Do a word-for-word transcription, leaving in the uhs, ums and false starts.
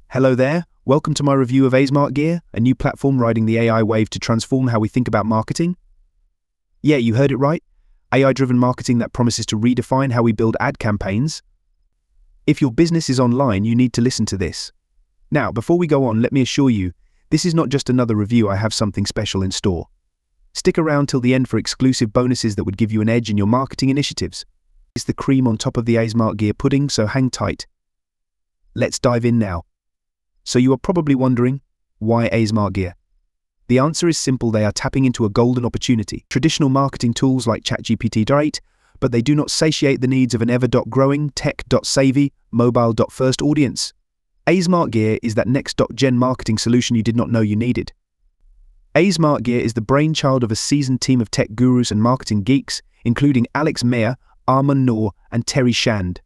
Hello there, welcome to my review of aSmart Gear, a new platform riding the A I wave to transform how we think about marketing. Yeah, you heard it right, A I-driven marketing that promises to redefine how we build ad campaigns. If your business is online, you need to listen to this. Now, before we go on, let me assure you, this is not just another review. I have something special in store. Stick around till the end for exclusive bonuses that would give you an edge in your marketing initiatives. It's the cream on top of the aSmart Gear pudding, so hang tight. Let's dive in now. So you are probably wondering, why aSmart Gear? The answer is simple: they are tapping into a golden opportunity. Traditional marketing tools like ChatGPT are great, but they do not satiate the needs of an ever-growing, tech-savvy, mobile-first audience. aSmart Gear is that next-gen marketing solution you did not know you needed. aSmart Gear is the brainchild of a seasoned team of tech gurus and marketing geeks, including Alex Mayer, Arman Noor, and Terry Shand.